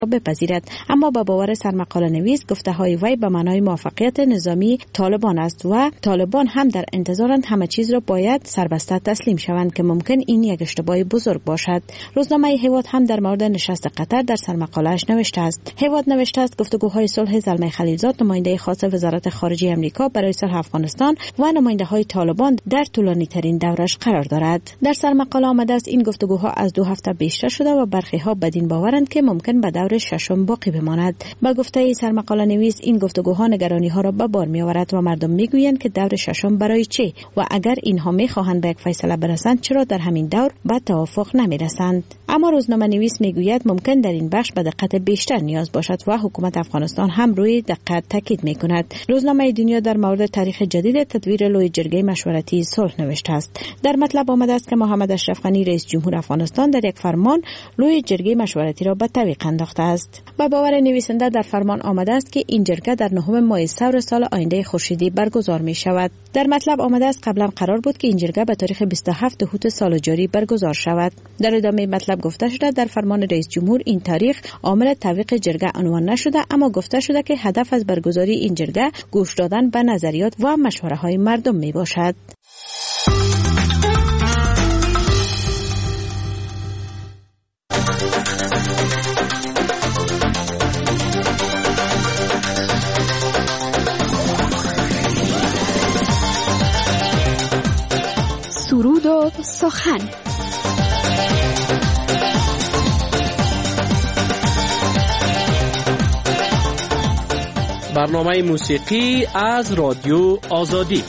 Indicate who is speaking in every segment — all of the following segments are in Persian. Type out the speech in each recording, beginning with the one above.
Speaker 1: بپذیرد. اما با باور سرمقاله نویس گفته های وی به معنای موفقیت نظامی طالبان است و طالبان هم در انتظارند همه چیز را باید سربسته تسلیم شوند که ممکن این یک اشتباه بزرگ باشد. روزنامه هیواد هم در مورد نشست قطر در سرمقاله‌اش نوشته است. هیواد نوشته است گفتگوهای صلح زلمه خلیلزاد نماینده خاص وزارت خارجه آمریکا برای صلح افغانستان و نماینده‌های طالبان در طولانی ترین دورش قرار دارد. در سرمقاله آمده است این گفتگوها از 2 هفته بیشتر شده و برخی ها بدین باورند که ممکن به دور ششم باقی بماند. با گفته سرمقاله نویس این گفتگوها نگرانی ها را به بار می آورد و مردم می گویند که دور ششم برای چه و اگر اینها می خواهند به یک فیصله برسند چرا در همین دور به توافق نمی رسند. اما روزنامه نویس می گوید ممکن در این بخش به دقت بیشتر نیاز باشد و حکومت افغانستان هم روی دقت تاکید می کند. روزنامه دنیا در مورد تاریخ جدید تدویر لوی جرگه مشورتی صلح نوشته است. در مطلب آمده است که محمد اشرف غنی رئیس جمهور افغانستان در یک فرمان لوی جرگه مشورتی را به تعویق انداخته است. با باور نویسنده در فرمان آمده است که این جرگه در 9 ماه ثور سال آینده خورشیدی برگزار می شود. در مطلب آمده است قبلا قرار بود که این جرگه به تاریخ 27 اوت سال جاری برگزار شود. در ادامه مطلب گفته شده در فرمان رئیس جمهور این تاریخ عامل تعویق جرگه عنوان نشده، اما گفته شده که هدف از برگزاری این جرگه گوش دادن به نظریات و مشوره های مردم می باشد.
Speaker 2: سرود و سخن.
Speaker 3: برنامه موسیقی از رادیو آزادی.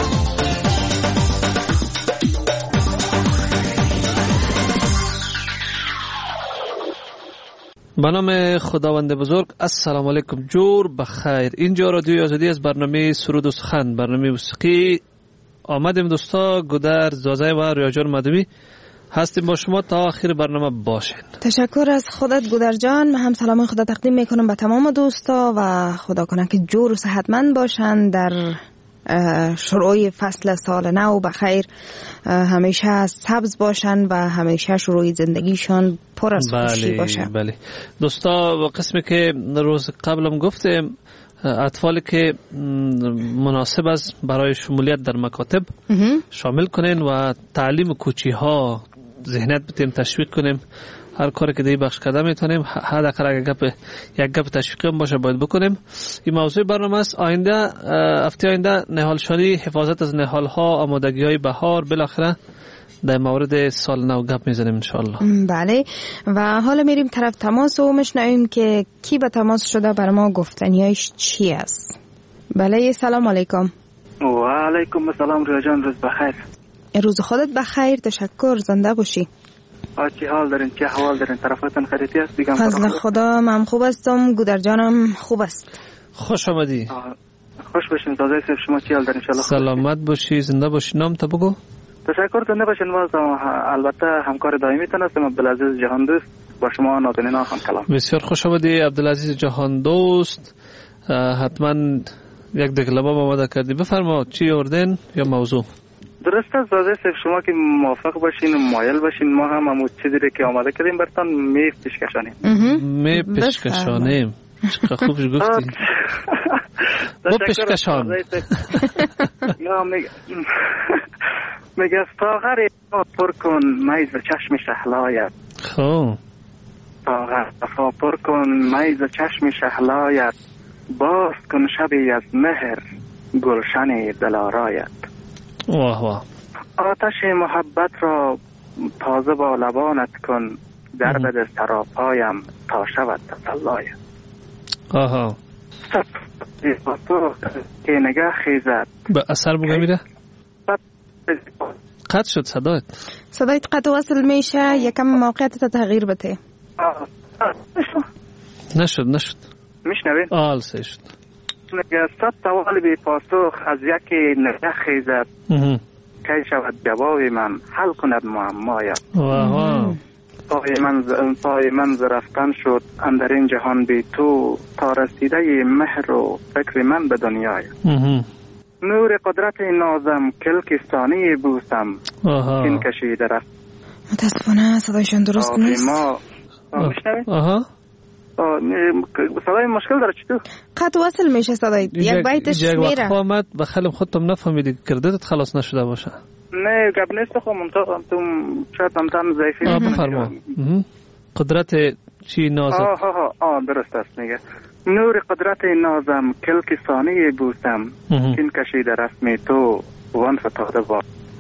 Speaker 3: به نام خداوند بزرگ. السلام علیکم، جور بخیر. اینجا رادیو آزادی از برنامه سرود و سخن، برنامه موسیقی آمدیم دوستا. گودر زازه و ریاجان مدوی هستیم با شما تا آخر برنامه باشین.
Speaker 4: تشکر از خودت گودر جان. من هم سلام خدا تقدیم میکنم به تمام دوستا و خدا کنه که جور و صحتمند باشن در شروع فصل سال نو. بخیر همیشه سبز باشن و همیشه شروع زندگیشان پر از خوشی باشه.
Speaker 3: بله دوستا، قسمی که روز قبلم گفتیم اطفالی که مناسب است برای شمولیت در مکاتب شامل کنین و تعلیم کوچی ها ذهنیت بتیم تشویق کنیم. هر کاری که در بخش کرده میتونیم، حداقل یک گپ تشویقی هم باشه باید بکنیم. این موضوع برنامه است. هفته آینده نهالشانی، حفاظت از نهال ها، آمادگی های بهار، بالاخره در مورد سال نو گپ میزنیم انشالله.
Speaker 4: بله، و حالا میریم طرف تماس و میشنویم که کی به تماس شده بر ما گفتنیایش چی است. بله، سلام علیکم.
Speaker 5: و علیکم السلام ریا جان، روز بخیر.
Speaker 4: روز خودت بخیر، تشکر، زنده باشی.
Speaker 5: چی حال دارین؟ چه حال دارین؟ طرفتون خیریتی است؟ دیگه
Speaker 4: فضل خدا، من خوب هستم، گودر جانم خوب است.
Speaker 3: خوش آمدی.
Speaker 5: خوش باشین. تازه صاحب شما چی حال دارین؟ انشالله
Speaker 3: سلامت باشی، زنده باشی. نام تا بگو.
Speaker 5: تشکر. زنده باشین. البته همکار دائمی تون هستم، عبدالعزیز جهان دوست. با شما نازنین آخان کلام.
Speaker 3: بسیار خوش آمدی عبدالعزیز جهان دوست. حتما یک دکلمه آماده کردی، بفرما چی آوردین یا موضوع؟
Speaker 5: درست است زاده صاحب، شما که موافق باشین و مایل باشین ما هم همون چیزی که آماده کردیم براتون میف پیشکشانیم.
Speaker 3: پیشکشانیم. چقدر خوبش گفتی. با پیشکشان.
Speaker 5: میگه ساغر پر کن میز چشم شهلایت.
Speaker 3: خب
Speaker 5: ساغر پر کن میز چشم شهلایت، باز کن شبی از مهر گلشن دلارایت.
Speaker 3: واه واه.
Speaker 5: آتش محبت را تازه با لبانت کن، در بده سراپایم تا شود تسلایت.
Speaker 3: آها.
Speaker 5: که نگه خیزد.
Speaker 3: به اثر بگه میره؟ قطع شد صدایت
Speaker 4: قطع وصل میشه، یکم موقعیت تغییر بده.
Speaker 3: نشد
Speaker 5: میشنوید؟
Speaker 3: آلسه شد.
Speaker 5: نگه صد سوال بی پاسخ از یکی نگه خیزد، کی شود جواب من حل کند معمایم. پای من زرفتن شد اندر این جهان بی تو، تا رسیده مهر و فکر من به دنیای. نور قدرت نازم کلکستانی بوسم، این کشیده رفت.
Speaker 4: متاسفانه صدایشون درست نیست.
Speaker 5: میشنوید؟ صدای مشکل داره چطور؟
Speaker 4: قطع وصل میشه صدای یک بیتش میره.
Speaker 3: یک وقت آمد و خیلی خودتم نفهمیدی کردت خلاص نشده باشه.
Speaker 5: نه گپ نیست خب منطقه تو شاید هم ضعیفی.
Speaker 3: بفرما. قدرت چی نازم؟
Speaker 5: درست است میگه. نور قدرت نازم کلک ثانیه بوسم این کشید رسم تو وان فتاده با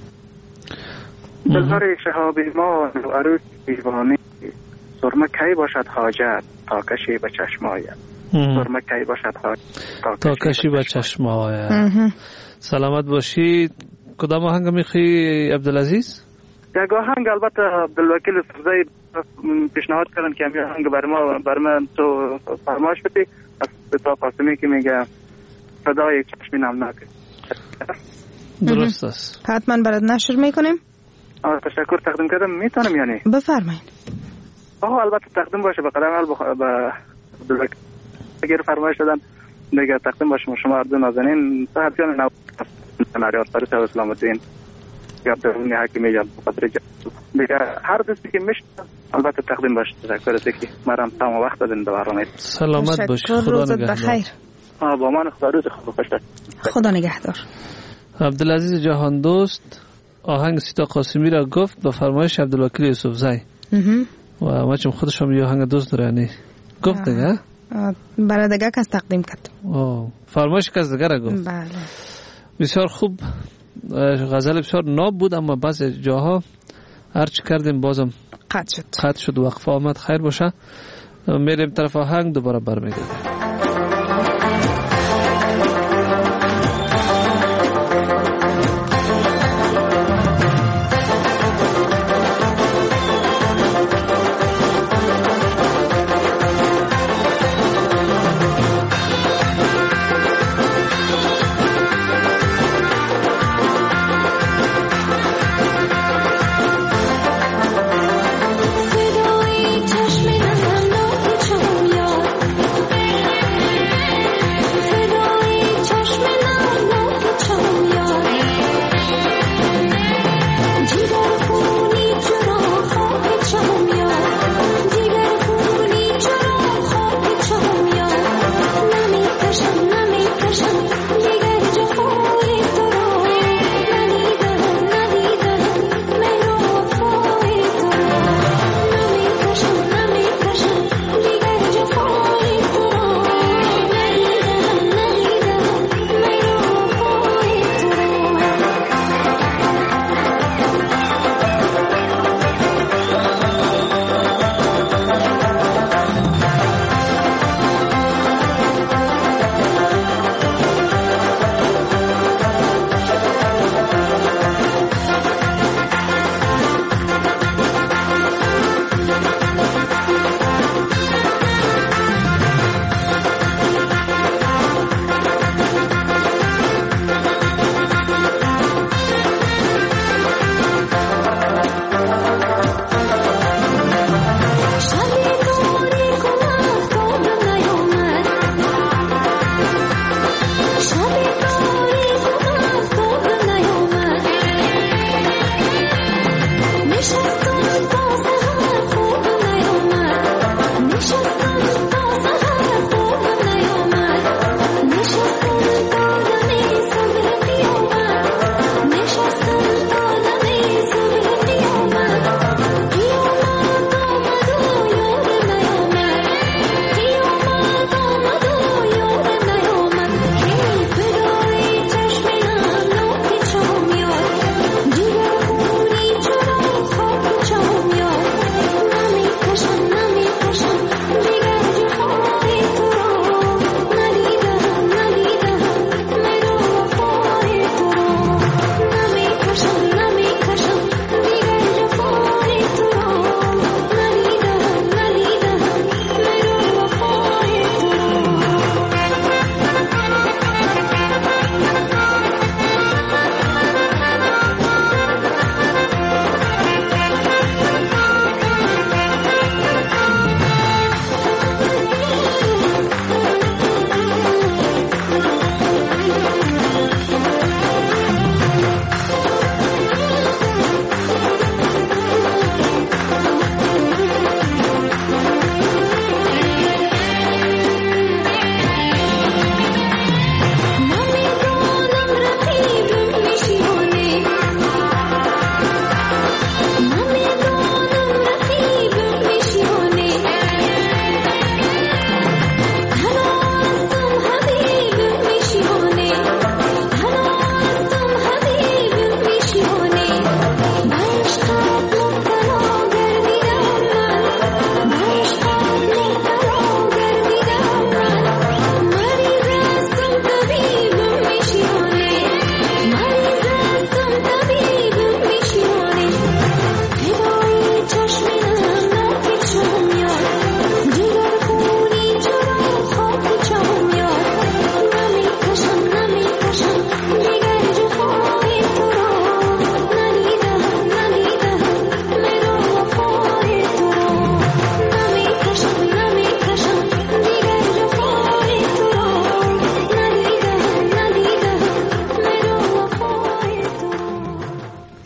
Speaker 5: دلهر شهابی ما عروس دیوانی سرمه کی باشد حاجت تا کشی به چشم آید. سرمه کی باشد حاجت
Speaker 3: تا کشی به چشم آید. سلامت باشید. کدام آهنگ میخوای عبدالعزیز؟
Speaker 5: یک آهنگ البته عبدالوکیل یوسفزی پیشنهاد کردن که همین آهنگ برای من تو فرمایش بدی از تا قاسمی که میگه صدای چشمی نمناک.
Speaker 3: درست است.
Speaker 4: حتما برات نشر میکنیم.
Speaker 5: تشکر. تقدیم کردم میتونم یعنی؟
Speaker 4: بفرمایید.
Speaker 5: البته تقدیم باشه به قدم به عبدالوکیل اگر فرمایش دادن دیگه تقدیم باشه شما اردو نازنین صاحب جان نو سناریو فارس اسلام الدین یا درونی حکیمی یا قدر دیگه هر دوستی که میشه البته تقدیم باشه. تشکر از اینکه مرام تمام وقت دادین دوباره.
Speaker 3: سلامت باش.
Speaker 4: خدا نگهدار.
Speaker 5: با من خدا روز خوب باشه.
Speaker 4: خدا نگهدار.
Speaker 3: عبدالعزیز جهان دوست آهنگ سیتا قاسمی را گفت با فرمایش عبدالوکیل یوسفزی و ما چون خودشم یه آهنگ دوست داره یعنی گفت دیگه
Speaker 4: برای دیگه کس تقدیم کرد.
Speaker 3: فرمایش کس دیگه را گفت.
Speaker 4: بله.
Speaker 3: بسیار خوب. غزل بسیار ناب بود اما بعض جاها هرچی کردیم بازم قطع شد. وقفه آمد. خیر باشه. میریم طرف آهنگ دوباره برمیگردیم.
Speaker 6: صدای چشم نمناک چون یاد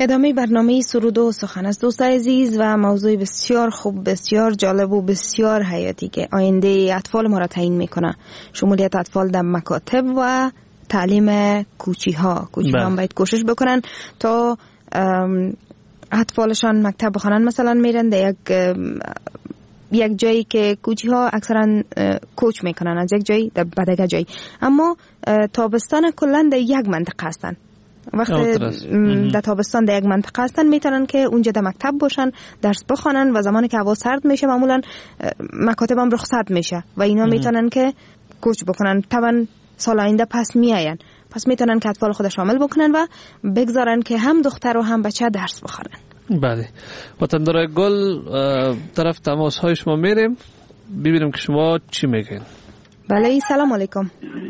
Speaker 4: ادامه برنامه سرود و سخن است دوست عزیز و موضوع بسیار خوب، بسیار جالب و بسیار حیاتی که آینده اطفال ما را تعیین میکنه. شمولیت اطفال در مکاتب و تعلیم کوچی‌ها هم باید کوشش بکنن تا اطفالشان مکتب بخونن. مثلا میرن در یک جایی که کوچی‌ها اکثرا کوچ میکنن از یک جایی در بدگه جایی، اما تابستان کلا در یک منطقه هستن. وقتی در تابستان در یک منطقه هستن میتونن که اونجا در مکتب باشن، درس بخونن و زمانی که هوا سرد میشه معمولا مکاتب هم رخصت میشه و اینا میتونن که کوچ بکنن. طبعا سال آینده پس میاین، پس میتونن که اطفال خود شامل بکنن و بگذارن که هم دختر و هم بچه درس بخونن.
Speaker 3: بله، وطندار گل طرف تماس های شما میریم ببینیم که شما چی میگین.
Speaker 4: بله، سلام علیکم.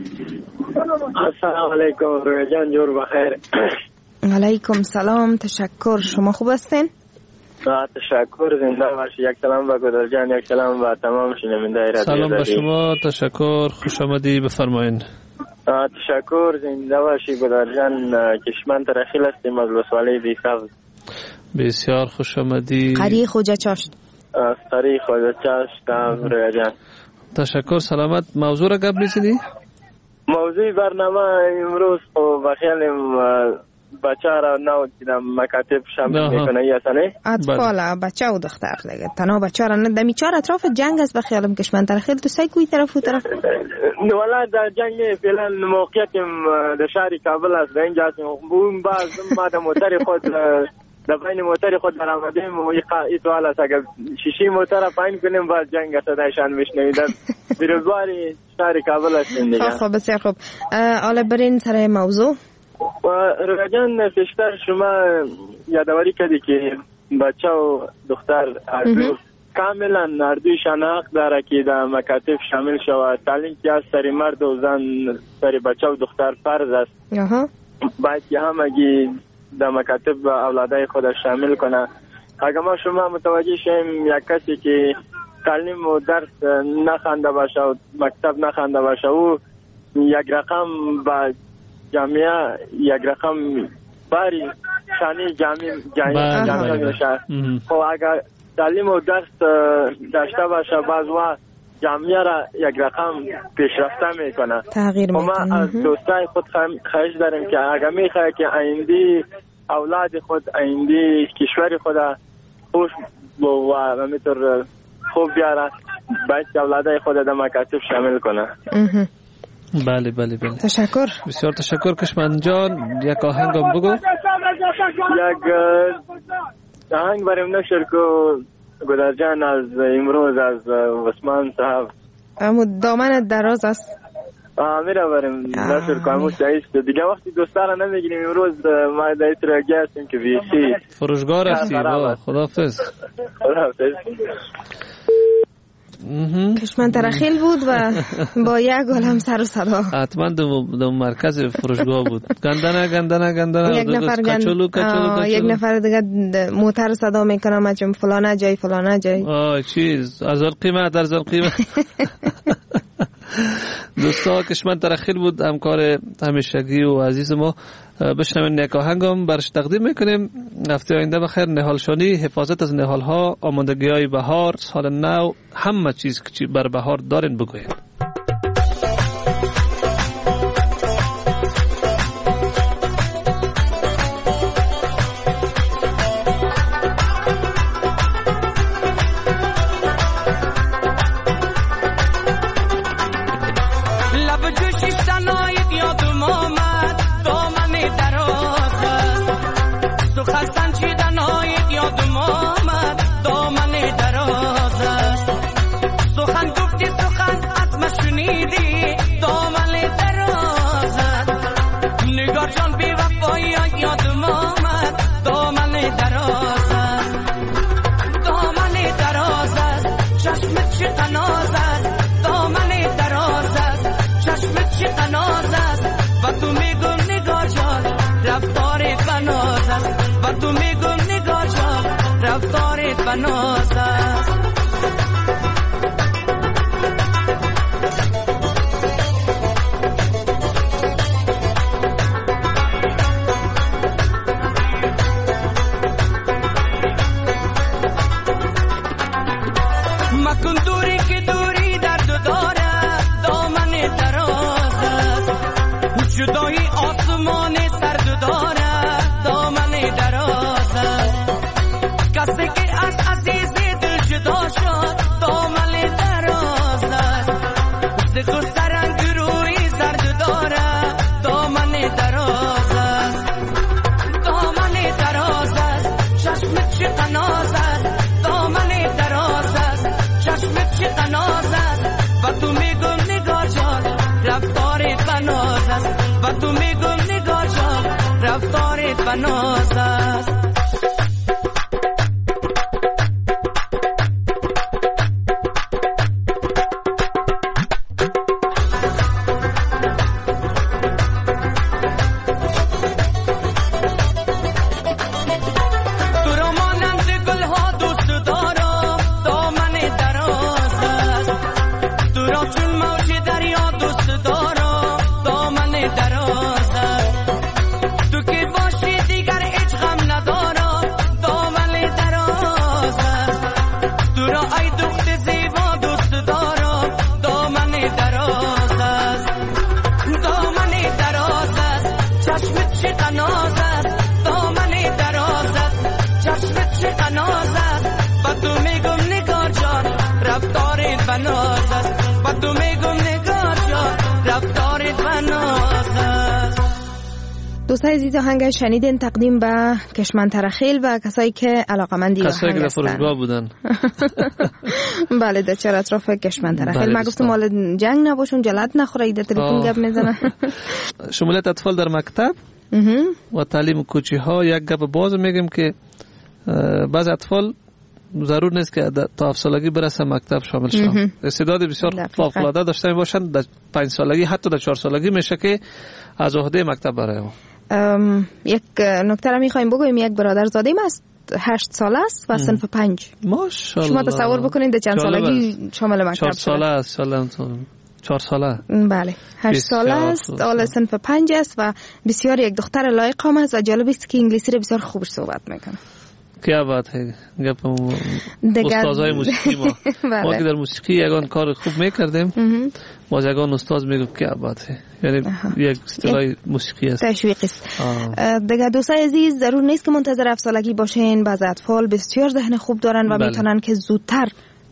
Speaker 6: السلام علیکم روی جان، جور بخیر.
Speaker 4: علیکم سلام، تشکر. شما خوب هستین؟
Speaker 6: تشکر، زنده باشی. یک سلام با گدر جان، یک سلام با تمام شنونده رادیو.
Speaker 3: سلام با شما، تشکر، خوش آمدی، بفرمایید.
Speaker 6: تشکر، زنده باشی گدر جان. کشمن ترخیل هستیم از لسوالی دیساز.
Speaker 3: بسیار خوش آمدی.
Speaker 4: قری خوجه چاشت.
Speaker 6: قری خوجه چاشت روی جان.
Speaker 3: تشکر، سلامت. موضوع را قبل میزنی؟
Speaker 6: موضوع برنامه امروز با خیالیم بچه را نو دیدم مکاتب شامل میکنه ای اصلا
Speaker 4: اطفال بچه و دختر دیگه تنها بچه را ندمی. چهار اطراف جنگ است بخیالم کشمن خیلی تو سای کوی طرف و طرف
Speaker 6: ولی در جنگ فعلا موقعیتیم در شهر کابل است. اینجا اون باز ما در موتر خود در بین موتر خود برآمدیم و این سوال است اگر شیشی موتر را پایین کنیم باز جنگ صدایشان میشنوید. بیروزواری شهر کابل هستیم دیگه.
Speaker 4: خب بسیار خوب. حالا برین سر موضوع.
Speaker 6: رویا جان، پیشتر شما یادآوری کردی که بچه و دختر اردو کاملا اردویشان حق داره که در مکاتب شامل شود. تعلیم که از سری مرد و زن سری بچه و دختر فرض است. باید که همگی در مکاتب اولادای خود شامل کنه. اگر ما شما متوجه شیم یک کسی که تعلیم و درس نخوانده باشه و مکتب نخوانده باشه او یک رقم با جامعه یک رقم باری شانی جامعه میشه. خب اگر تعلیم و درس داشته باشه باز و جامعه را یک رقم پیشرفته میکنه.
Speaker 4: تغییر میکنه.
Speaker 6: ما از دوستای خود خواهش داریم که اگر میخواه که آینده اولاد خود آینده کشور خود خوش و همینطور خوب بیاره باید که اولادای خود در مکاتب شامل کنه.
Speaker 3: بله بله بله.
Speaker 4: تشکر.
Speaker 3: بسیار تشکر کشمن جان. یک آهنگم بگو.
Speaker 6: یک آهنگ بریم نشر کو گدر جان از امروز از عثمان صاحب.
Speaker 4: اما دامن دراز است.
Speaker 6: میره بریم نشر کو همون شایست دیگه. وقتی دوستا را نمیگیریم امروز ما در اتراگی هستیم که بیشی
Speaker 3: فروشگاه رفتیم. خداحافظ.
Speaker 6: خداحافظ.
Speaker 4: کشمن ترخیل بود و با یک عالم سر و صدا.
Speaker 3: حتما در مرکز فروشگاه بود. گندنه
Speaker 4: یک نفر دیگه موتر صدا میکنه مچم فلانه جای
Speaker 3: چیز از قیمت دوستا کشمن ترخیل بود، همکار همیشگی و عزیز ما. بشنوین یک آهنگم برش تقدیم میکنیم. هفته آینده بخیر. نهال شانی، حفاظت از نهال ها، آمادگی های بهار، سال نو، همه چیز که بر بهار دارین بگوین.
Speaker 7: سکو سرنگ روی زرد داره دامن دراز است دامن دراز است چشمت چه قناز است دامن دراز است چشمت چه قناز است و تو میگم نگاه جان رفتارت بناز است و تو میگم نگاه جان رفتارت بناز است
Speaker 4: دوستای عزیز آهنگ شنیدین تقدیم به کشمن ترخیل و کسایی که علاقمندی به
Speaker 3: کسایی که در فرودگاه بودن.
Speaker 4: بله در چهار اطراف کشمن ترخیل. ما گفتم مال جنگ نباشون جلد نخوره در تلفن گپ میزنن.
Speaker 3: شمولیت اطفال در مکتب و تعلیم کوچی ها یک گپ باز میگم که بعض اطفال ضرور نیست که تا 7 سالگی برسه مکتب شامل شوند. استعداد بسیار فوق‌العاده داشته باشند در 5 سالگی حتی در 4 سالگی میشه که از عهده مکتب برای او.
Speaker 4: یک نکته را میخوایم بگویم یک برادرزادیم است 8 ساله است و صنف 5.
Speaker 3: ماشاءالله.
Speaker 4: شما تصور بکنید در چند سالگی شامل مکتب
Speaker 3: 4 ساله است 4 ساله.
Speaker 4: بله 8 ساله است اول صنف 5 است و بسیار یک دختر لایق هم است و جالب است که انگلیسی را بسیار خوب صحبت میکنه.
Speaker 3: کیا بات ہے گپ استادای موسیقی ما که در موسیقی یگان کار خوب میکردیم باز یگان استاد میگفت کیا بات ہے یعنی یک اصطلاح موسیقی است
Speaker 4: تشویق است. دیگه دوستای عزیز ضرور نیست که منتظر 7 سالگی باشین. بعض اطفال بسیار ذهن خوب دارن و میتونن که زودتر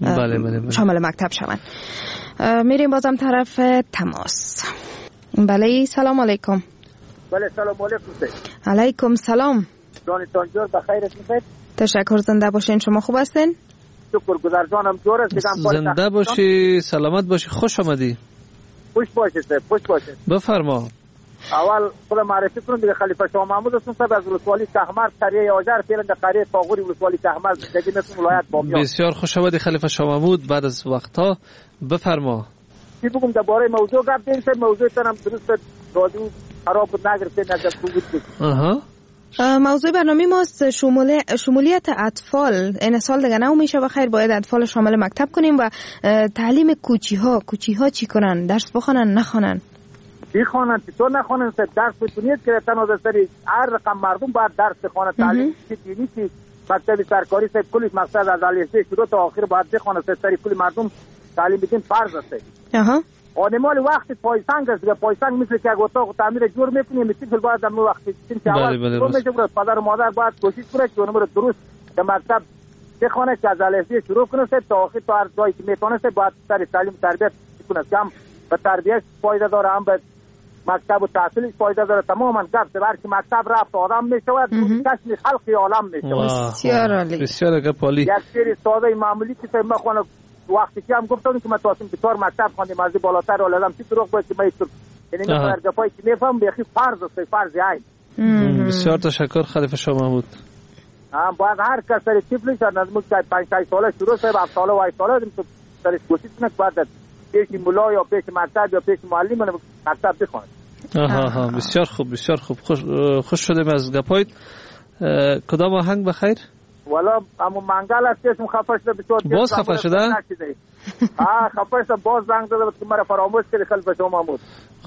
Speaker 4: شامل مکتب شون. میریم بازم طرف تماس. بله سلام علیکم.
Speaker 8: بله سلام علیکم.
Speaker 4: علیکم سلام.
Speaker 8: جانتان جور بخیرت می‌خواید؟
Speaker 4: تشکر. زنده باشین. شما خوب هستین؟
Speaker 8: شکر گزار جانم جور است.
Speaker 3: زنده باشی سلامت باشی خوش آمدی.
Speaker 8: خوش باشید خوش باشید.
Speaker 3: بفرما.
Speaker 8: اول خود معرفی کنم دیگه خلیفه شاه محمود هستم صاحب از ولسوالی کهمر قریه آجر فعلا در قریه طاغوری ولسوالی کهمر زندگی میکنم ولایت بامیان.
Speaker 3: بسیار خوش آمدی خلیفه شاه محمود بعد از وقت‌ها. بفرما.
Speaker 8: چی بگم درباره موضوع گپ دیم موضوع تنم درست رادیو خراب نگرفته نظر بود.
Speaker 4: موضوع برنامه ماست شمولیت اطفال. این سال دیگه نو میشه و خیر باید اطفال شامل مکتب کنیم و تعلیم کوچی ها چی کنن؟ درس بخونن نخونن؟
Speaker 8: بخونن تو نخونن درس بتونید که تنها سری هر رقم مردم باید درس بخونن. تعلیم دینی که مکتب سرکاری صاحب کلی مقصد از الف شروع تا آخر باید بخونن سری کلی مردم تعلیم بدین فرض است. آنمال وقت پایسنگ است که پایسنگ مثل که اتاق تعمیر جور میکنیم مثل باید در وقتی که اول تو میشه پدر و مادر باید کوشش کنه که اونم رو درست در مکتب بخونه که از الفبای شروع کنه تا آخر تا هر جایی که میتونه باید سر تعلیم تربیت کنه که هم به تربیت فایده داره هم به مکتب و تحصیلش فایده داره. تماما گپ بر که مکتب رفت آدم میشود کشف خلق عالم میشود.
Speaker 4: بسیار عالی
Speaker 3: بسیار عالی.
Speaker 8: یک سری ساده معمولی که ما خونه وقتی که هم گفتم که من تواسم بسیار مکتب خواندم از بالاتر اولادم چی دروغ باید که من یعنی من در گپایی که میفهم بخی فرض است فرض عین.
Speaker 3: بسیار تشکر خلیفه شاه محمود.
Speaker 8: باید هر کس سر طفلش نظم که 5 ساله شروع شه 7 ساله و 8 ساله سرش کوشش کنه بعد پیش ملا یا پیش مکتب یا پیش معلم مکتب بخونه.
Speaker 3: بسیار خوب بسیار خوب خوش شدم از گپایت. کدام آهنگ بخیر؟
Speaker 8: والا اما منگل است که خفه شده بسیار
Speaker 3: باز خفه شده؟
Speaker 8: خفه شده باز زنگ زده که مرا فراموش کرد خلیفه شاه محمود.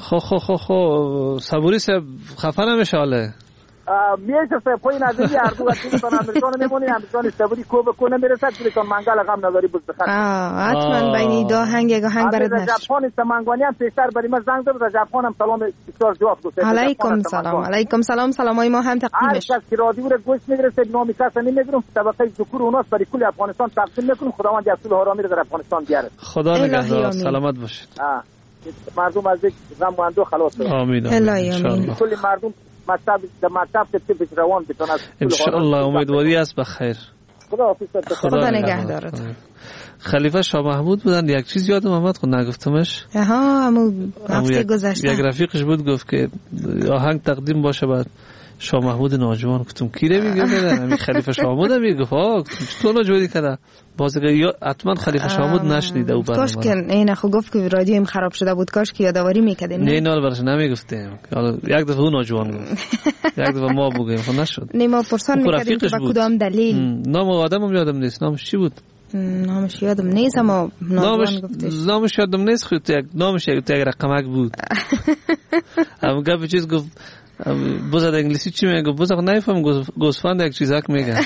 Speaker 3: خو صبوری صاحب خفه نمیشه حاله؟
Speaker 8: میشه صاحب پای نداری اردو وقتی تون امریکا نمیمونی امریکا صبوری کو به کو نمیرسد که تون منگل غم نداری بود بخیر.
Speaker 4: حتما بین دو آهنگ یک آهنگ برات نشه.
Speaker 8: رجب خان سمنگانی هم پیشتر برای من زنگ زد. رجب خانم سلام بسیار جواب گفت.
Speaker 4: علیکم سلام سلامای ما هم تقدیم میشه.
Speaker 8: هر کس که رادیو رو گوش میگیره نام کس نمیگیرم طبقه ذکور اوناس برای کل افغانستان تقسیم میکنم. خداوند یسوع حرامی رو در افغانستان بیاره.
Speaker 3: خدا نگهدار سلامت باشید.
Speaker 8: مردم از یک غم و اندوه خلاص شوند.
Speaker 3: آمین.
Speaker 4: آمین.
Speaker 8: کل مردم مکتب که پیش روان بتونن.
Speaker 3: ان شاء الله امیدواری است بخیر.
Speaker 4: خدا نگهدارت.
Speaker 3: خلیفه شاه محمود بودن. یک چیز یادم آمد خود نگفتمش.
Speaker 4: همو هفته گذشته
Speaker 3: یک رفیقش بود گفت که آهنگ تقدیم باشه بعد شاه محمود ناجوان. گفتم کی رو میگه؟ همین خلیفه شاه محمود میگه. گفت تو ناجوانی کرده بازیگر حتما خلیفه شاه محمود نشنیده او برنامه.
Speaker 4: کاش که این خو گفت که رادیویم خراب شده بود، کاش که یادآوری میکردیم.
Speaker 3: نه نه برش نمیگفتیم. حالا یک دفعه اون ناجوان گفت یک دفعه ما بگیم خب نشد.
Speaker 4: نه ما پرسان میکردیم که با کدام دلیل.
Speaker 3: نام آدمم یادم نیست. نامش چی بود؟
Speaker 4: نامش یادم نیست اما ناجوان گفتش.
Speaker 3: نامش یادم نیست. خود یک نامش یک رقمک بود. اما گفت چیز گفت بوزد انگلیسی چی میگه؟ بوزد نمیفهم. گوسفند یک چیزک میگه.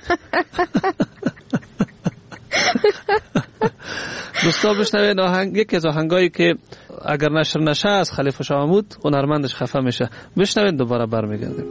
Speaker 3: دوستا بشنوید آهنگ، یکی از آهنگایی که اگر نشر نشه از خلیفه شاه محمود هنرمندش خفه میشه. بشنوید دوباره برمیگردیم.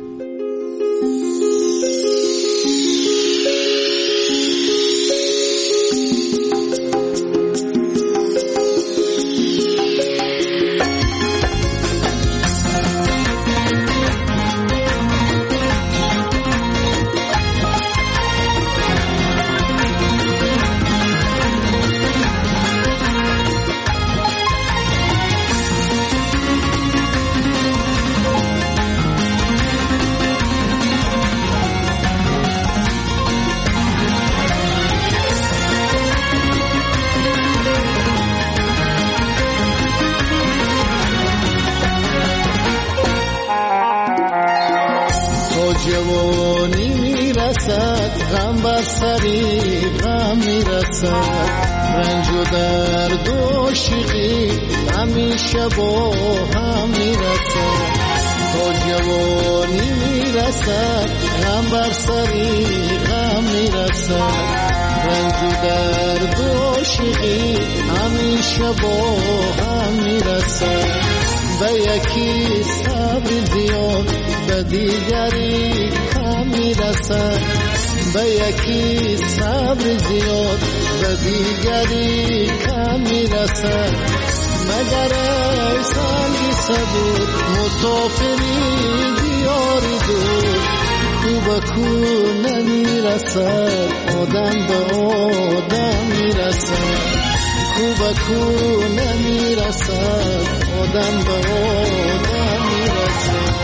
Speaker 9: جوانی میرسد غم بر سری غم میرسد، رنج و درد و عاشقی همیشه با هم میرسد. تا جوانی میرسد غم بر سری غم میرسد، رنج و درد و عاشقی همیشه با هم میرسد. به یکی صبر زیاد به دیگری کم میرسد، به یکی صبر زیاد به دیگری کم میرسد. مگر ای سنگی صبور مسافری دیاری دور، کو به کو نمیرسد آدم به آدم میرسد، کو به کو نمیرسد آدم به آدم میرسد.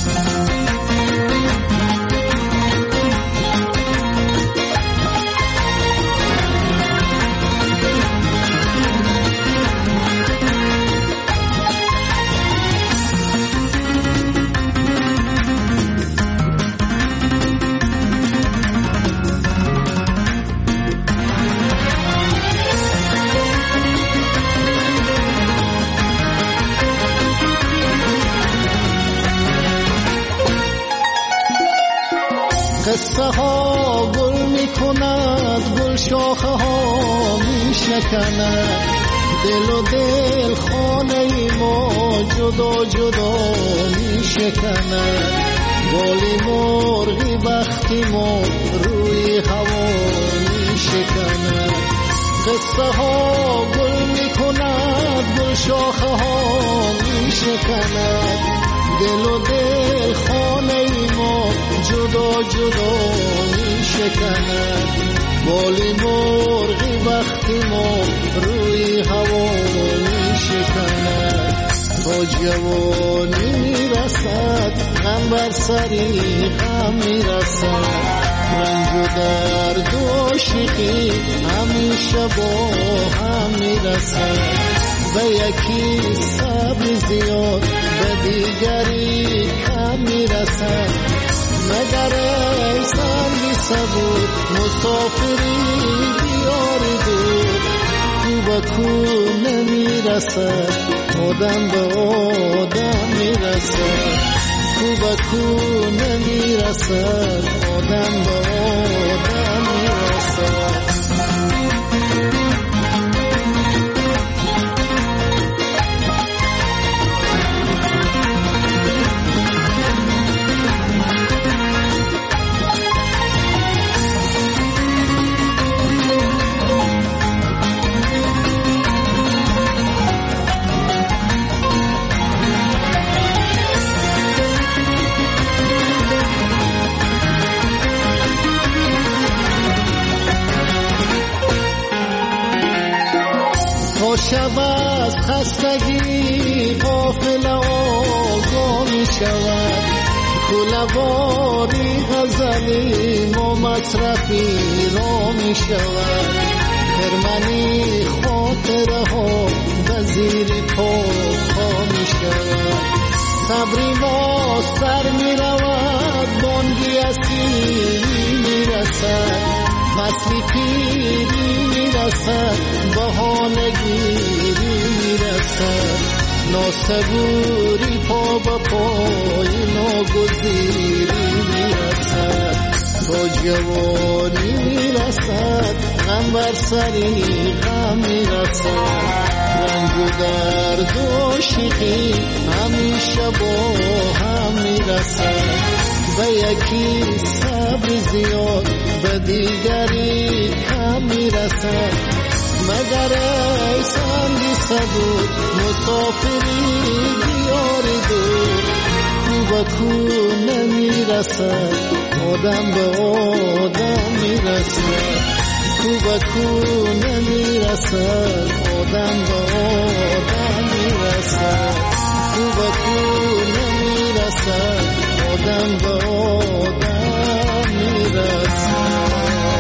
Speaker 9: قصه ها گل می کند، گل شاخه ها می شکند، دل و دل خانه ما جدا جدا می شکند. گلی مرغی بختی ما روی هوا می شکند. قصه ها گل می کند، گل شاخه ها می شکند، دل و دل خانه ما جدا جدا می شکند. بالی مرغی وقتی ما روی هوا می شکند. تا جوانی می رسد غم بر سری غم می رسد، رنج و درد و عاشقی همیشه با هم می رسد. به یکی صبر زیاد به دیگری کم میرسد. مگر ای سنگی صبور مسافری دیاری دور، کو به کو نمیرسد آدم به آدم میرسد، کو به کو نمیرسد آدم به آدم میرسد. شب از خستگی غافل آگاه می شود، کوله‌واری غزلی ما مصرفی را می شود، خرمنی خاطره ها به زیر پا می شود، صبری با سر می رود، بانگی اسیری می رسد، فصلی پیری می رسد، بهانگیری می رسد، ناصبوری پا با پای ناگزیری می رسد، با جوانی می رسد، غم بر سری غم می رسد، رنگ و درد و شیقی همیشه با هم می رسد، به یکی صبر زیاد به دیگری کم می رسد، مگر ای سنگی صبور مسافری دیار دور، کو به کو نمی رسد، آدم به آدم می رسد، کو به کو نمی رسد، آدم به آدم می رسد، کو به کو نمی رسد، آدم به آدم می رسد.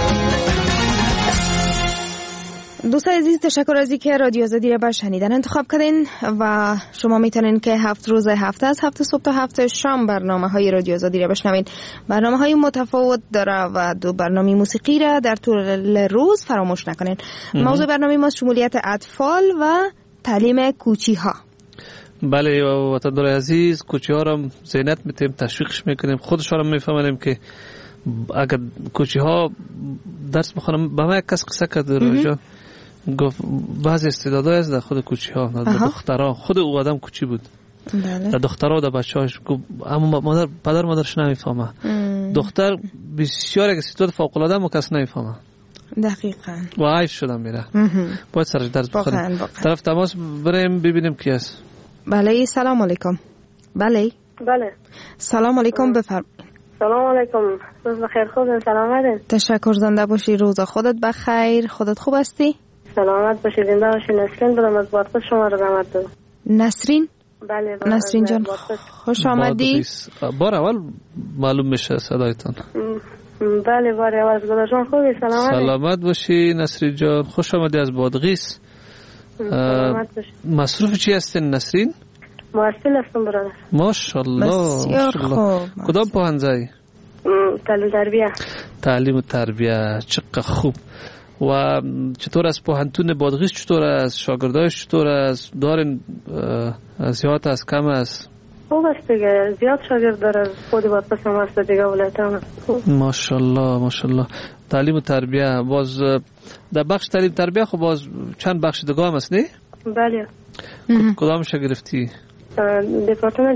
Speaker 4: دوستان عزیز، تشکر از اینکه رادیو آزادی را بر شنیدن انتخاب کردین و شما میتونین که 7 روز هفته از 7 صبح تا 7 شام برنامه‌های رادیو آزادی را بشنوین. برنامه‌های متفاوت داره و 2 برنامه موسیقی را در طول روز فراموش نکنین. موضوع برنامه ما شمولیت اطفال و تعلیم کوچی‌ها.
Speaker 3: بله وطندار عزیز، کوچی‌ها را زینت میتیم، تشویقش میکنیم، خودشان را میفهمونیم که اگر کوچی‌ها درس بخونم. به من یک کس قصه کرد راجع، گفت بعضی استعدادهای از در خود کوچی‌ها، در دخترها، خود او آدم کوچی بود،
Speaker 4: بله.
Speaker 3: در دخترها در بچه‌هاش، اما مادر پدر مادرش نمیفهمه. دختر بسیار یک استعداد فوق‌العاده ما کس نمیفهمه.
Speaker 4: دقیقاً.
Speaker 3: و عیب شدم میره. باید سرش درس بخونیم. طرف تماس بریم ببینیم کی است.
Speaker 4: بله سلام علیکم. بله.
Speaker 10: بله.
Speaker 4: سلام علیکم، بفرمایید.
Speaker 10: سلام علیکم. روز بخیر، خوبین؟ سلامتین؟
Speaker 4: تشکر، زنده باشی. روز خودت بخیر. خودت خوب هستی؟
Speaker 10: سلامت باشی، زنده باشی. نسرین بودم از بادغیس، شما رو زحمت دادم.
Speaker 4: نسرین؟
Speaker 10: بله.
Speaker 4: نسرین جان خوش آمدی.
Speaker 3: بار اول معلوم میشه صدایتان.
Speaker 10: بله بار اول. از گذاشتن خوبی؟
Speaker 3: سلامت باشی نسرین جان، خوش آمدی از بادغیس.
Speaker 10: سلامت باشی.
Speaker 3: مصروف چی هستین نسرین؟
Speaker 10: محصل هستم برادر.
Speaker 3: ماشاءالله.
Speaker 4: بسیار خوب.
Speaker 3: کدام پوهنځی؟
Speaker 10: تعلیم تربیه.
Speaker 3: تعلیم و تربیه، چقدر خوب. و چطور از پوهنتون بادغیس، چطور از شاگرداش، چطور از دارن زیاد از کم است؟
Speaker 10: خوب است دیگه، زیاد شاگرد داره، خود بادغیس هم هست دیگه، ولایتان.
Speaker 3: ماشاءالله ماشاءالله. تعلیم و تربیه، باز در بخش تعلیم تربیه خب باز چند بخش دیگه هم است نه؟
Speaker 10: بله.
Speaker 3: کدامش گرفتی؟
Speaker 10: دپارتمنت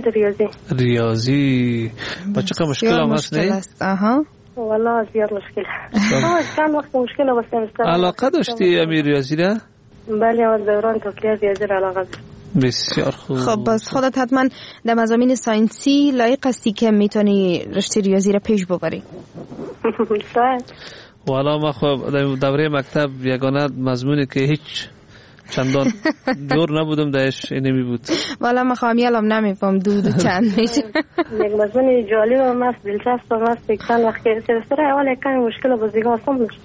Speaker 3: ریاضی. با چقدر مشکل هم هست نه؟
Speaker 4: آها.
Speaker 10: والله زیاد مشکل. چند وقت مشکل هست.
Speaker 3: علاقه داشتی امیر ریاضی را؟
Speaker 10: بله، از دوران تحصیلی ریاضی را علاقه داشتم.
Speaker 3: بسیار خوب.
Speaker 4: خب بس خودت حتما در مضامین ساینسی لایق هستی که میتونی رشته ریاضی را پیش ببری.
Speaker 3: والا ما خب در دوره مکتب یگانه مضمونی که هیچ چندان جور نبودم دهش اینمی بود.
Speaker 4: والا ما خوامیالم نمیفهم دود چند میشه.
Speaker 10: یک مضمون جالب هم است، دلچسب هم است. چند وقت که سمستر اول یک کمی مشکل بازیگاه آسان بود.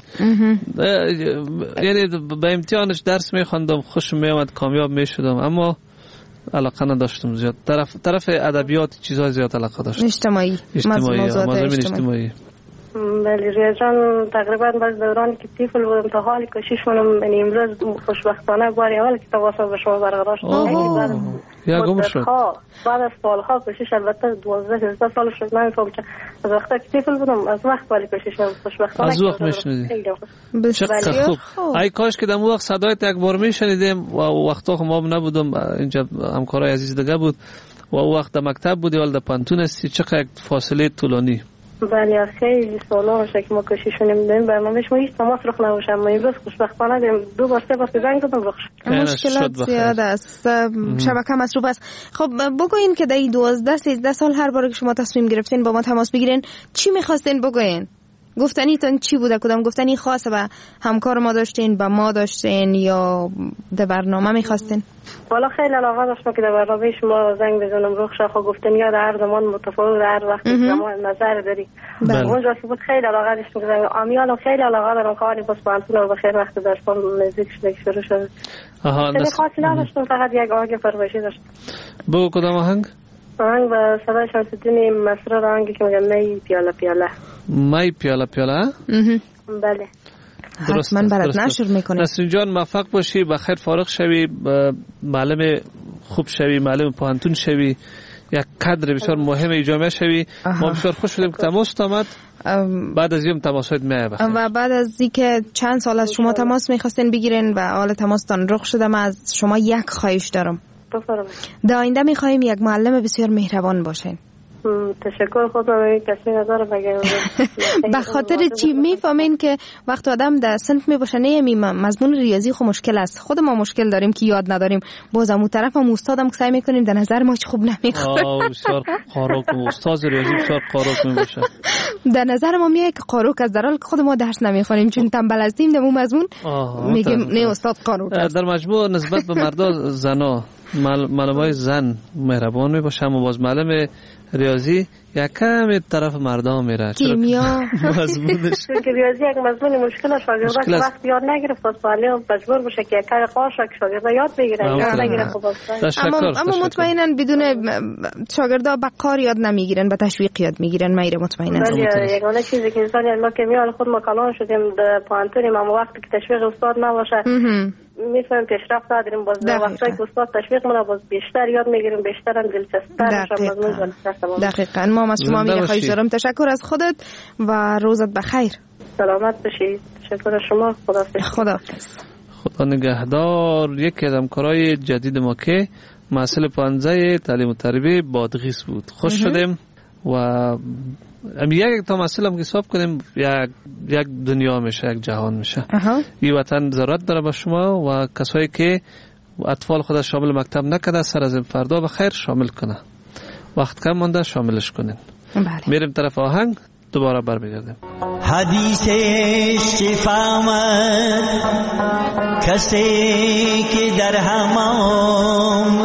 Speaker 3: یعنی به امتحانش درس میخواندم، خوشم میامد، کامیاب میشدم، اما علاقه نداشتم زیاد. طرف ادبیات چیزای زیاد علاقه داشتم.
Speaker 4: اجتماعی.
Speaker 3: مضامین اجتماعی.
Speaker 10: بله ریاضیان تقریبا بعد دورانی که طفل بودم تا حالی کوشش کنم، یعنی امروز خوشبختانه بار اول که تواصل به شما برقرار شد.
Speaker 3: یکم شد.
Speaker 10: بعد از سالها کوشش، البته 12 سال شد، نمیفهم که از وقتی که طفل بودم از وقت ولی کوشش کنم، خوشبختانه
Speaker 3: از وقت میشنیدی. چقدر خوب. ای کاش که دم وقت صدایت یک بار میشنیدیم و وقتا خب ما نبودم، اینجا همکارای عزیز دیگه بود و وقت در مکتب بودی ولی در پانتون هستی، چقدر فاصله طولانی.
Speaker 10: بله خیلی سالا باشه که ما کوشش کنیم برنامه‌اش ما هیچ تماس رخ نباشه، ما امروز خوشبختانه دیم 2 بار 3 بار زنگ زدم رخ شد.
Speaker 4: مشکلات زیاد است، شبکه مصروف است. خب بگوین که در 12 13 سال هر بار که شما تصمیم گرفتین با ما تماس بگیرین چی می‌خواستین بگوین؟ گفتنیتون چی بوده؟ کدام گفتنی خاصه به همکار ما داشتین، به ما داشتین یا در برنامه میخواستین؟
Speaker 10: والا خیلی علاقه داشتم که در برنامه شما زنگ بزنم. رخ خو گفتن یاد هر زمان متفاوت، هر وقت زمان نظر داری. اونجا که بود خیلی علاقه داشتم که زنگ آمیال خیلی علاقه دارم کاری بس پانتون رو بخیر وقت داشت با موزیک شروع شد. خیلی خاصی نداشتم، فقط یک آهنگ فرمایشی داشتم.
Speaker 3: بگو کدام آهنگ؟
Speaker 10: آهنگ با صدای شمس‌الدین مسرور، آهنگی که میگم می پیاله پیاله.
Speaker 3: می پیاله پیاله؟
Speaker 10: بله.
Speaker 4: حتما برات نشر میکنه.
Speaker 3: نسرین جان موفق باشی، بخیر فارغ شوی، معلم خوب شوی، معلم پوهنتون شوی، یک کادر بسیار مهم جامعه شوی. ما بسیار خوش شدیم که تماس آمد. بعد از این تماسات میاد
Speaker 4: و بعد از اینکه چند سال از شما تماس میخواستین بگیرین و حال تماستان رخ شده، من از شما یک خواهش دارم. در آینده میخوایم یک معلم بسیار مهربان باشین.
Speaker 10: تشکر. خودم کسی نداره بگم.
Speaker 4: به خاطر چی؟ میفهمین که وقت آدم در صنف میباشه نمی مضمون ریاضی خو مشکل است، خود ما مشکل داریم که یاد نداریم، باز اون طرف هم استادم که سعی میکنیم در نظر ما خوب نمیخوره.
Speaker 3: بسیار قاروک استاد ریاضی بسیار قاروک میباشه.
Speaker 4: در نظر ما میاد که قاروک از در حالی که خود ما درس نمیخونیم چون تنبل هستیم در اون مضمون میگیم نه استاد قاروک است.
Speaker 3: در مجموع نسبت به مردا زنا معلمای زن مهربان میباشه، اما باز معلم ریاضی یک کم طرف مردم میره.
Speaker 4: کیمیا
Speaker 3: مضمونش
Speaker 10: که ریاضی یک مضمون مشکل شاگرد وقت یاد نگرفت تا سوالی مجبور بشه که کار قاشق شاگرد یاد بگیره، یاد نگیره. خب
Speaker 4: اما مطمئنا بدون شاگردا به کار یاد نمیگیرن، به تشویق یاد میگیرن. میره مطمئنا.
Speaker 10: ولی یگانه چیزی که انسان ما که میال خود ما کلان شدیم در پانتونیم، اما وقتی که تشویق استاد نباشه میفهمیم پیشرفت نداریم. باز وقتی که استاد تشویق منه باز بیشتر یاد میگیریم، بیشتر هم دلچسب‌تر میشه.
Speaker 4: دقیقاً. ما از شما میخواهیم دارم. تشکر از خودت و روزت بخیر.
Speaker 10: سلامت باشید. تشکر از شما.
Speaker 4: خداحافظ.
Speaker 3: خدا نگهدار. یکی از همکارای جدید ما که مسئله پانزه تعلیم و تربیه بادغیس بود. خوش شدیم و یک تا مسئله هم که حساب کنیم یک دنیا میشه، یک جهان میشه. این وطن ضرورت داره به شما و کسایی که اطفال خود شامل مکتب نکرده سر از این فردا بخیر شامل کنه. وقت کم مانده شاملش کنین. میریم طرف آهنگ، دوباره برمیگردیم.
Speaker 9: حدیث عشق فهمد کسی که در همامر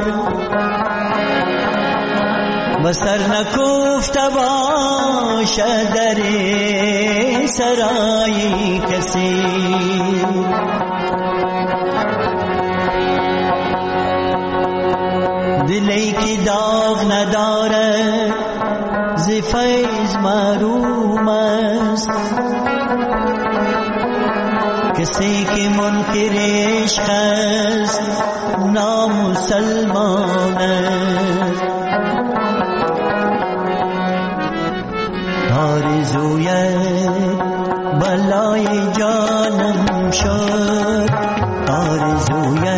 Speaker 9: و سر نکفته باشه در سرای کسی. دلی که داغ نداره ز فیض محروم است، کسی که منکر عشق است نامسلمان است. آرزوی بلای جانم شد، آرزوی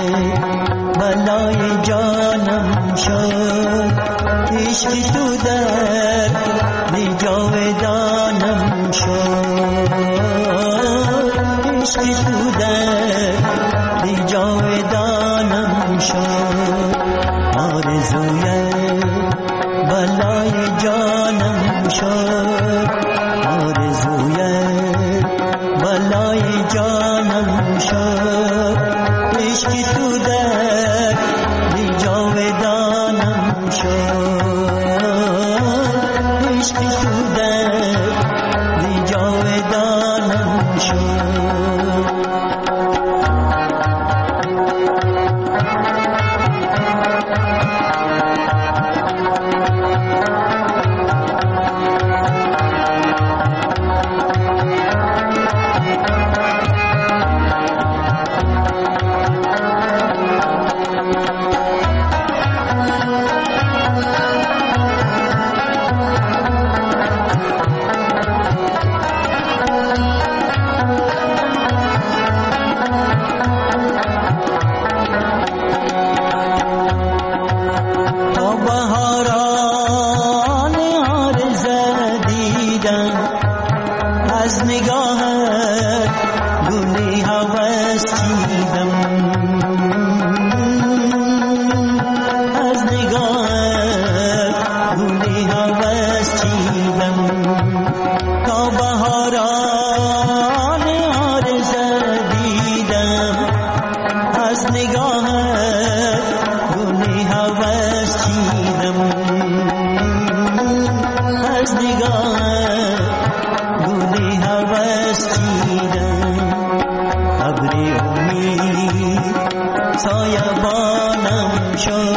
Speaker 9: بلای جانم شد، عشق تو در بی جاودانم شد، عشق تو در بی جاودانم شد. آرزوی بلای جانم شد، آرزوی بلای جانم شد، عشق تو در بی جاودانم شد، عشق تو در بی جاودانم شد.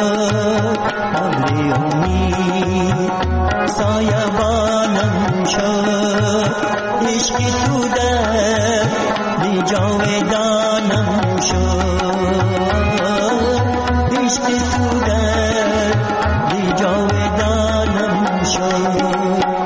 Speaker 9: ابر امید سایبانم شد عشق تو در دی جاودانم شد عشق تو در دی جاودانم شد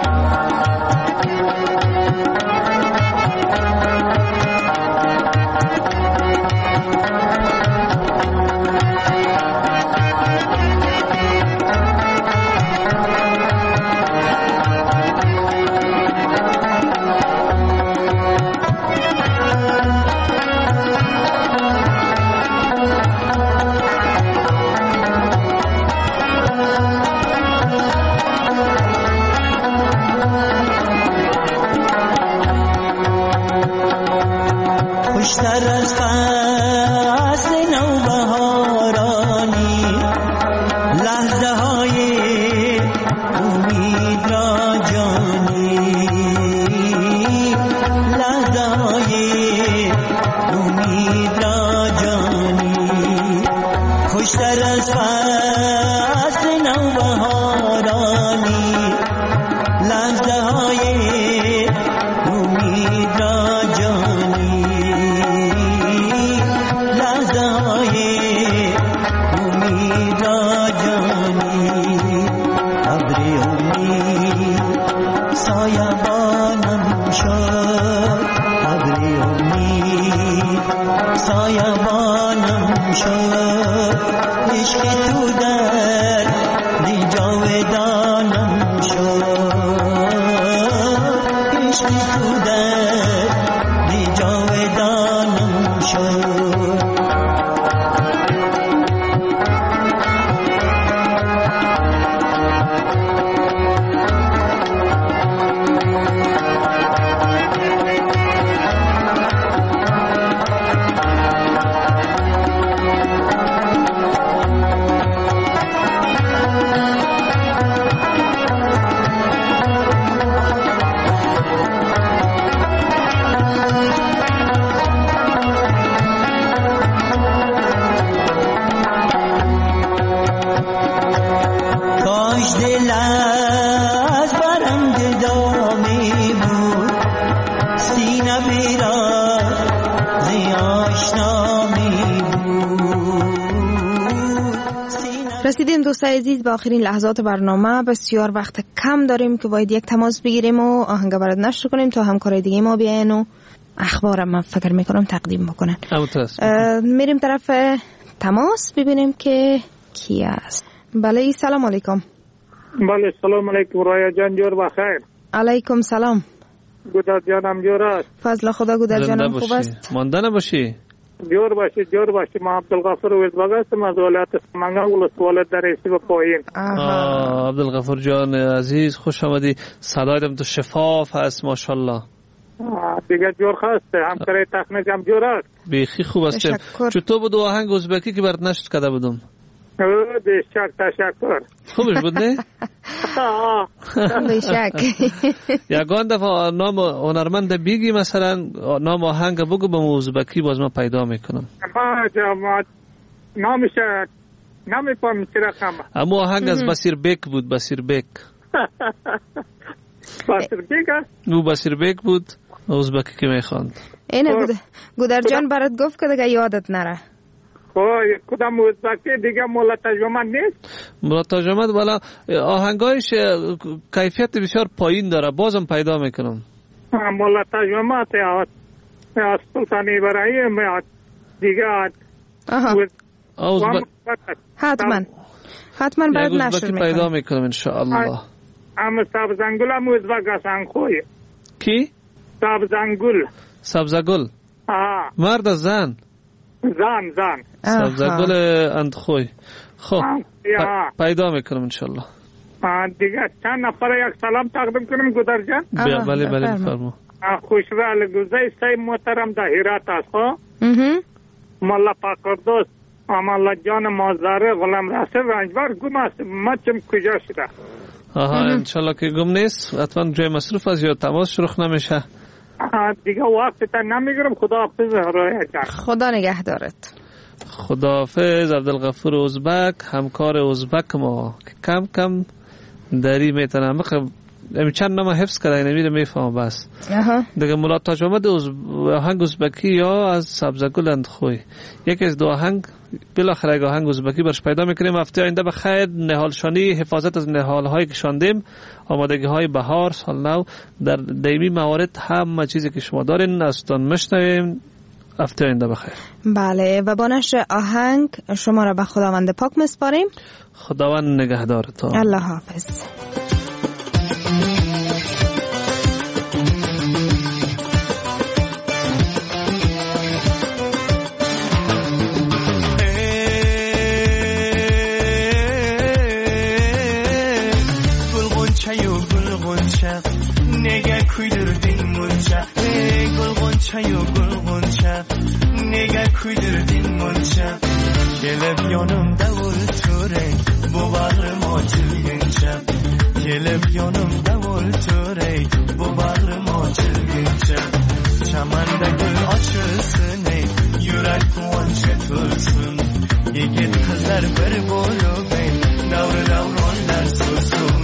Speaker 9: خوشتر از فصل نوبهارانی لحظه های امید را جانی لحظه های امید را جانی خوشتر از فصل نوبهارانی لحظه های امید را جانی سایبانم شد ابر امید سایبانم شد عشق تو در دی جاودانم شد عشق تو در دی جاودانم شد دل از برم دامی بود سینه بیرا زی آشنامی بود.
Speaker 4: رسیدیم دوستای عزیز به آخرین لحظات برنامه. بسیار وقت کم داریم که باید یک تماس بگیریم و آهنگ برات نشر کنیم تا همکارای دیگه ما بیاین و اخبار من فکر میکنم تقدیم بکنن. میریم طرف تماس ببینیم که کی است. بله سلام علیکم.
Speaker 11: بله سلام علیکم رایا جان جور بخیر.
Speaker 4: علیکم سلام.
Speaker 11: گودر جانم جور است.
Speaker 4: فضل خدا گودر جانم خوب است.
Speaker 3: مانده نباشی.
Speaker 11: جور باشی ما عبدالغفور ویزباگ هستم از ولایت سمنگان ولسوالیت در ایسی پایین.
Speaker 3: عبدالغفور جان عزیز خوش آمدی. صدایتم تو شفاف هست ماشاءالله.
Speaker 11: دیگه جور خسته همکاری تکنیک هم جور است.
Speaker 3: بیخی خوب هستیم. چطور بود آهنگ ازبکی که برات نشر کرده بودم؟
Speaker 11: بیشک تشکر.
Speaker 3: خوبش بود نه؟
Speaker 4: بیشک.
Speaker 3: یگان دفعه نام هنرمند بگی مثلا نام آهنگ بگو به ازبکی باز ما پیدا میکنم.
Speaker 11: نامش نمیفهم چی رقم.
Speaker 3: اما آهنگ از بصیر بک بود. بصیر بک.
Speaker 11: بصیر بک است؟
Speaker 3: او بصیر بک بود ازبکی که میخواند.
Speaker 4: اینه گودر جان برات گفت که دیگه یادت نره.
Speaker 11: کدام ازبکی دیگه مولا ترجمه نیست؟
Speaker 3: مولا ترجمه بالا آهنگایش کیفیت بسیار پایین داره بازم پیدا میکنم.
Speaker 11: مولا ترجمه از سلطان ابراهیم دیگه
Speaker 4: حتما باید نشر میکنم.
Speaker 3: پیدا میکنم انشاءالله.
Speaker 11: اما سبزنگل هم ازبک هستن خوی.
Speaker 3: کی؟
Speaker 11: سبزنگل.
Speaker 3: سبزگل. مرد از زن؟
Speaker 11: زن
Speaker 3: سبزگل اندخوی. خب پیدا میکنم انشالله.
Speaker 11: دیگه چند نفر یک سلام تقدیم کنیم گودر جان؟
Speaker 3: بله بفرما.
Speaker 11: خوشوال گوزه سی محترم در هرات است. ملا پاکردوست ملا جان مازاره غلام راسل رنجبر گم است. ما چم کجا شده؟
Speaker 3: انشالله که گم نیست. حتما جای مصروف است یا تماس شروع نمیشه.
Speaker 11: دیگه وقت تا نمیگیرم. خدا حافظ رایه جان.
Speaker 4: خدا نگهدارت.
Speaker 3: خداحافظ. عبدالغفور ازبک، همکار ازبک ما که کم کم دری میتونم چند نام حفظ کرده نمیره میفهم بس دیگه. مولا تاج محمد آهنگ ازبکی یا از سبزگل اندخوی یکی از دو آهنگ بالاخره یک آهنگ ازبکی برش پیدا میکنیم. هفته آینده بخیر نهالشانی، حفاظت از نهالهایی که شاندیم، آمادگی های بهار، سال نو، در دیمی موارد همه چیزی که شما دارین ازتان مشنویم. هفته آینده بخیر.
Speaker 4: بله و با نشر آهنگ شما را به خداوند پاک مسپاریم.
Speaker 3: خداوند نگهدارتان.
Speaker 4: الله حافظ.
Speaker 12: nega kuydirding muncha gul g'unchayu gul g'uncha nega kuydirding muncha kelib yonimda o'ltiray bu bag'rim ochilguncha kelib yonimda o'ltiray bu bag'rim ochilguncha chamanda gul ochilsin ey yurak quvonchga to'lsin yigit qizlar bir bo'lib ey davr davronlar so'zsin.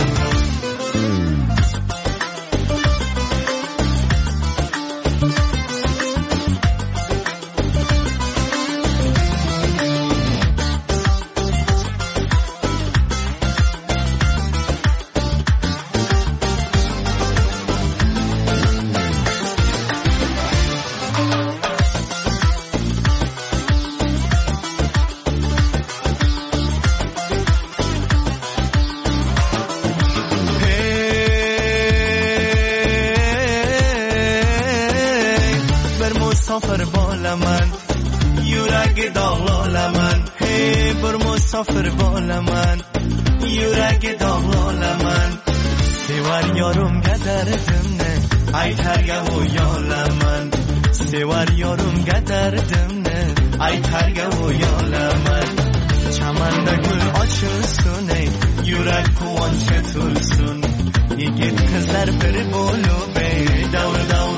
Speaker 12: مسافر بالا من یورگ داغلالا من هی بر مسافر بالا من یورگ داغلالا من سوار یارم گدردم نه ای ترگه و یالا من سوار یارم گدردم نه ای ترگه و یالا من چمنده گل açılsın ey yürek kuvvanç etulsun yigit kızlar bir bolu be davr davr